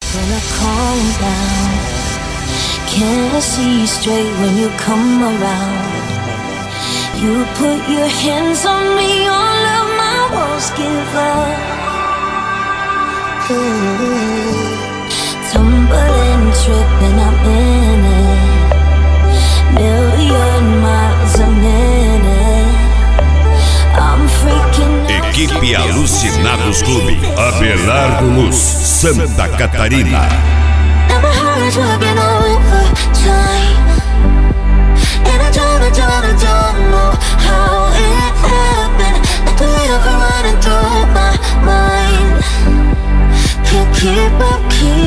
When I calm down, can't see straight when you come around. You put your hands on me, all of my walls give up. Tumbling, tripping, I'm in it. Million miles a minute. I'm freaking out. Equipe Alucinados Clube, Abelardo Luz, Santa Catarina. And my heart's working overtime. And I don't know how it happened. Like the river running through my mind. Can't keep up.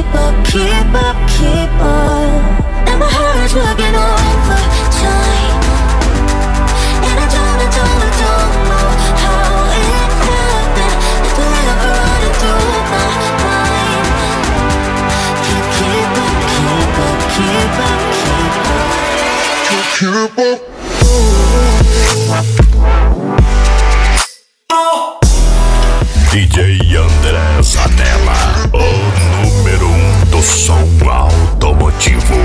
And my heart's working overtime. And I don't know how it happened. Like the river running through my mind. Can't keep up. DJ André Zanella, o número 1 do som automotivo.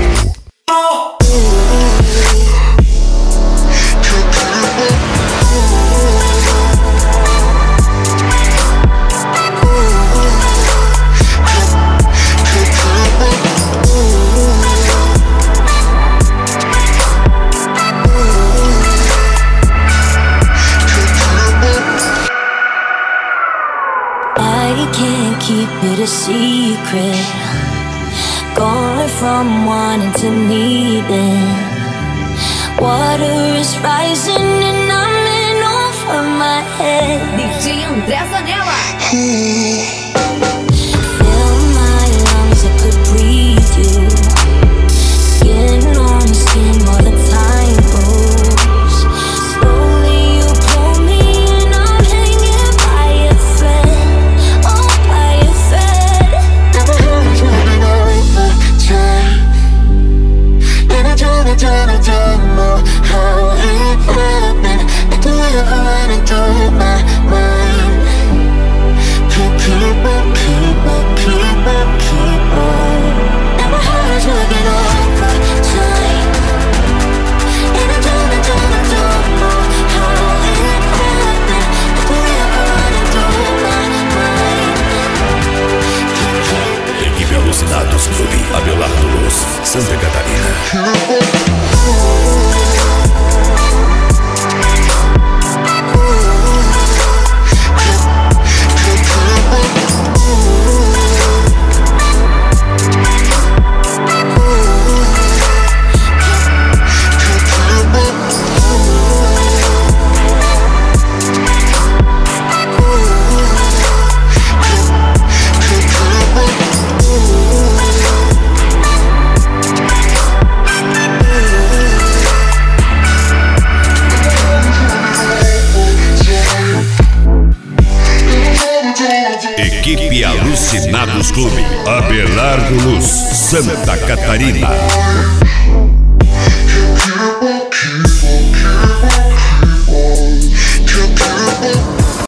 Keep it a secret. Going from wanting to needing. Water is rising and I'm in over my head. DJ André Zanella. Fill my lungs, I could breathe you. Skin on skin while the time moves. Slowly you pull me and I'm hanging by a thread. I don't know how it happened. Like the river running through my mind. Can't keep up. And my heart's working overtime. And I don't know how it happened. Like the river running through my mind. Equipe Alucinados Clube, Abelardo Luz, Santa Catarina. Equipe Alucinados Clube, Abelardo Luz, Santa Catarina. Keep up.